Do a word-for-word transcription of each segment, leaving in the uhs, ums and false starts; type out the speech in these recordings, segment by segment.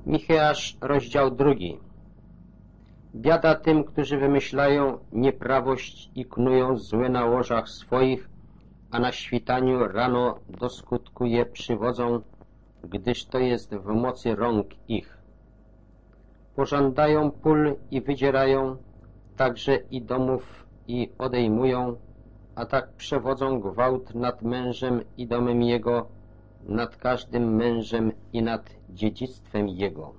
Micheasz, rozdział drugi. Biada tym, którzy wymyślają nieprawość i knują złe na łożach swoich, a na świtaniu rano do skutku je przywodzą, gdyż to jest w mocy rąk ich. Pożądają pól i wydzierają, także i domów i odejmują, a tak przewodzą gwałt nad mężem i domem jego, nad każdym mężem i nad dziedzictwem jego.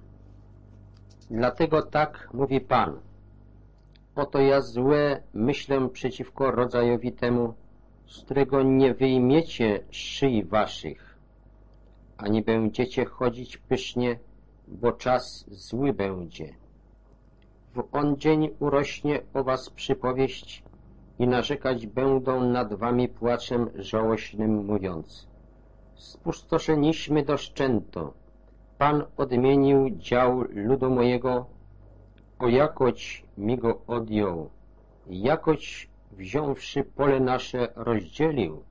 Dlatego tak mówi Pan: oto ja złe myślę przeciwko rodzajowi temu, z którego nie wyjmiecie szyi waszych, ani będziecie chodzić pysznie, bo czas zły będzie. W on dzień urośnie o was przypowieść i narzekać będą nad wami płaczem żałośnym, mówiąc: spustoszeniśmy doszczęto, Pan odmienił dział ludu mojego, o jakoć mi go odjął, jakoć wziąwszy pole nasze rozdzielił.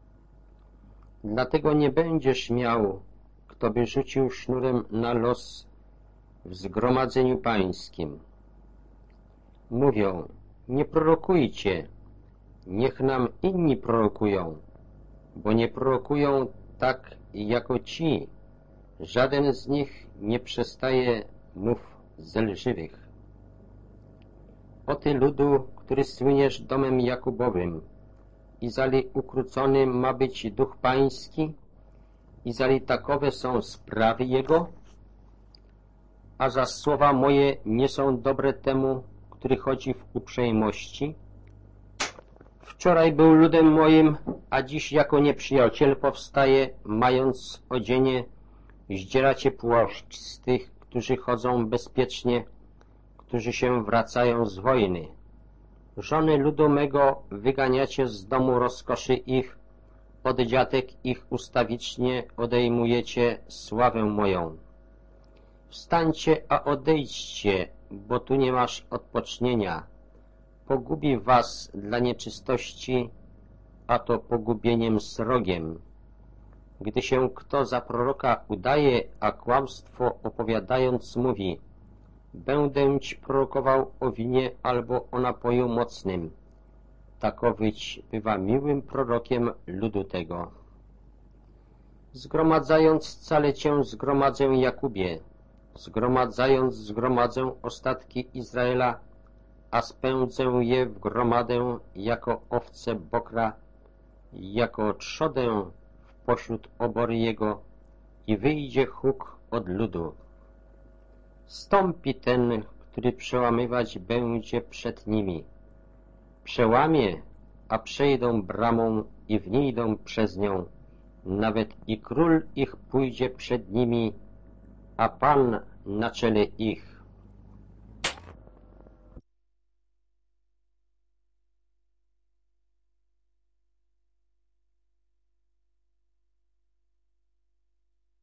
Dlatego nie będziesz miał, kto by rzucił sznurem na los w zgromadzeniu pańskim. Mówią: nie prorokujcie, niech nam inni prorokują, bo nie prorokują tak jako ci. Żaden z nich nie przestaje mów zelżywych. O ty ludu, który słyniesz domem Jakubowym, izali ukrócony ma być duch pański, izali takowe są sprawy jego, a za słowa moje nie są dobre temu, który chodzi w uprzejmości. Wczoraj był ludem moim, a dziś jako nieprzyjaciel powstaje, mając odzienie, zdzieracie płaszcz z tych, którzy chodzą bezpiecznie, którzy się wracają z wojny. Żony ludu mego wyganiacie z domu rozkoszy ich, od dziatek ich ustawicznie odejmujecie sławę moją. Wstańcie, a odejdźcie, bo tu nie masz odpocznienia. Pogubi was dla nieczystości, a to pogubieniem srogiem. Gdy się kto za proroka udaje, a kłamstwo opowiadając mówi: będę ci prorokował o winie albo o napoju mocnym, takowyć bywa miłym prorokiem ludu tego. Zgromadzając wcale cię zgromadzę, Jakubie, zgromadzając zgromadzę ostatki Izraela, a spędzę je w gromadę jako owce bokra, jako trzodę pośród obory jego, i wyjdzie huk od ludu. Stąpi ten, który przełamywać będzie przed nimi. Przełamie, a przejdą bramą i wnijdą przez nią. Nawet i król ich pójdzie przed nimi, a Pan na czele ich.